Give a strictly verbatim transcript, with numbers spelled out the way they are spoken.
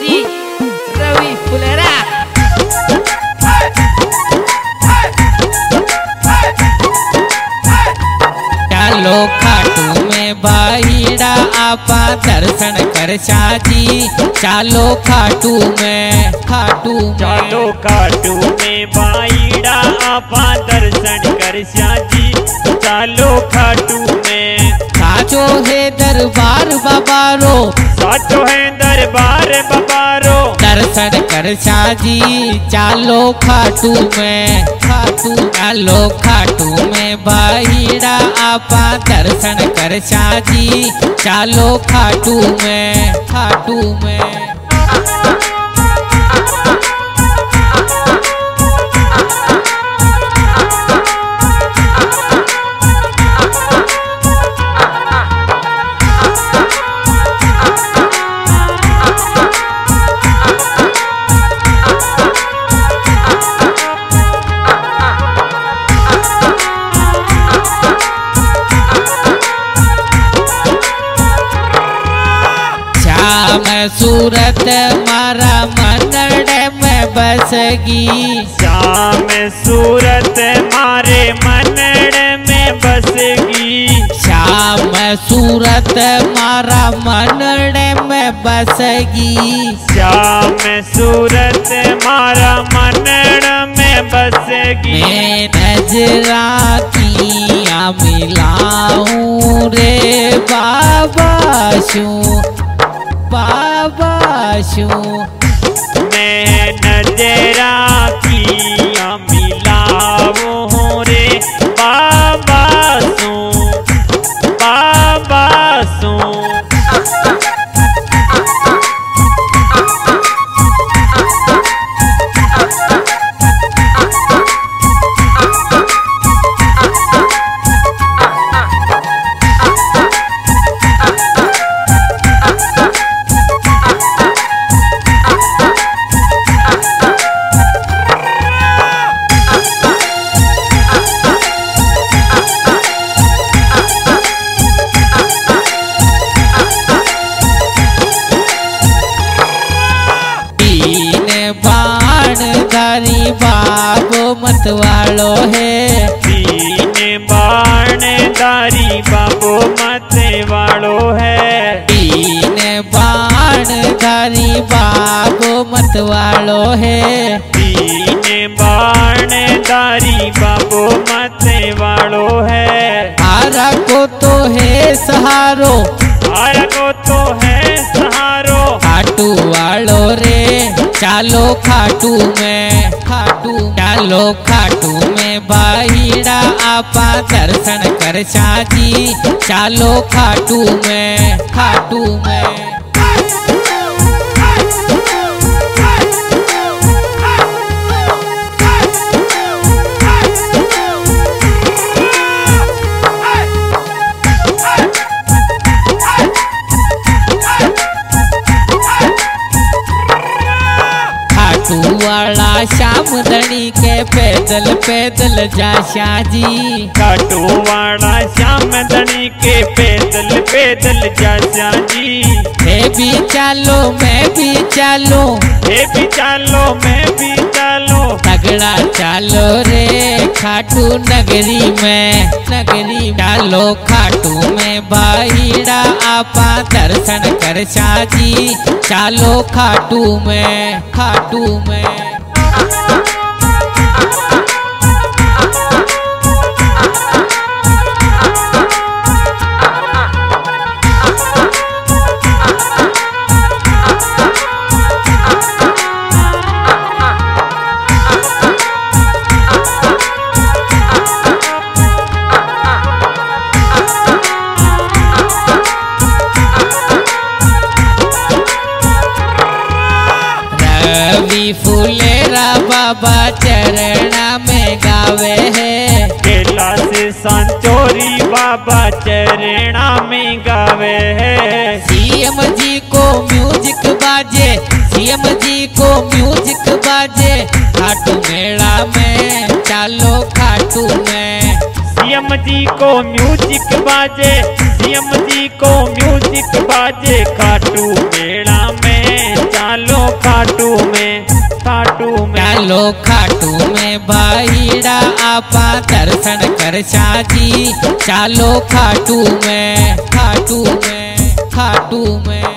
हरी रवि फुलेरा। चालो खाटू में भाईड़ा आपा दर्शन कर शाजी। चालो खाटू में खाटू चालो खाटू में भाईड़ा आपा दर्शन कर शाजी। चालो खाटू में साचो है दरबार बाबारो। साचो है दरबार बाबारो दर्शन कर शाजी। चालो खाटू में खाटू चालो खाटू में भाईड़ा आपा दर्शन कर शाजी। चालो खाटू में खाटू में सूरत मारा मनड़ में बसगी। श्याम सूरत मारे मनड़ में बसगी। श्याम सूरत मारा मनड़ में बसगी। श्याम सूरत मारा मनड़ में बसगी। मैं नजरा किया मिलाऊं रे बाबा शू बाबा शू। मैं नजरा किया मिलाऊं रे बाबा सू बाबा सू। बाबो मत वालो है। तीन बाण धारी बाबो मत वालो है। तीन बाण धारी बाबो मत वालो है। तीन बाण धारी बाबो मत वालो है। हारा को तो है सहारो। हारा को तो है सहारो। खाटू वालो रे चालो खाटू में खाटू चालो खाटू में भाईड़ा आपा दर्शन कर शाजी। चालो खाटू में खाटू में वाला श्याम धनी के पैदल पैदल जा शाजी। खाटू वाला श्याम धनी के पैदल पैदल जा शाजी। हे भी चालो मैं भी चालो। हे भी चालो मैं भी चालो। तगड़ा चालो रे खाटू नगरी में नगरी। चालो खाटू में भाईड़ा आपा दर्शन कर शाजी। चालो खाटू में खाटू में फुलेरा बाबा चरणा में गावे है। कैलाश संचोरी बाबा चरणा में गावे है। सीएम जी को म्यूजिक बाजे। सीएम जी को म्यूजिक बाजे। खाटू मेला में चालो खाटू में। सीएम जी को म्यूजिक बाजे। सीएम जी को म्यूजिक बाजे। खाटू मेला में चालो खाटू में खाटू में चालो खाटू में भाईड़ा आपा दर्शन कर शाजी। चालो खाटू में खाटू में खाटू में